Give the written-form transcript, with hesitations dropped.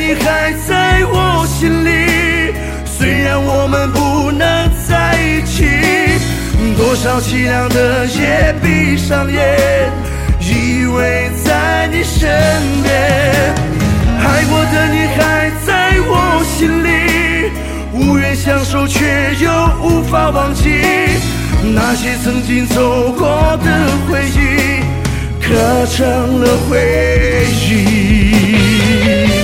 你还在我心里，虽然我们不能在一起。多少凄凉的夜，闭上眼，依偎在你身边。爱过的你还在我心里，无缘相守却又无法忘记，那些曾经走过的回忆，刻成了回忆。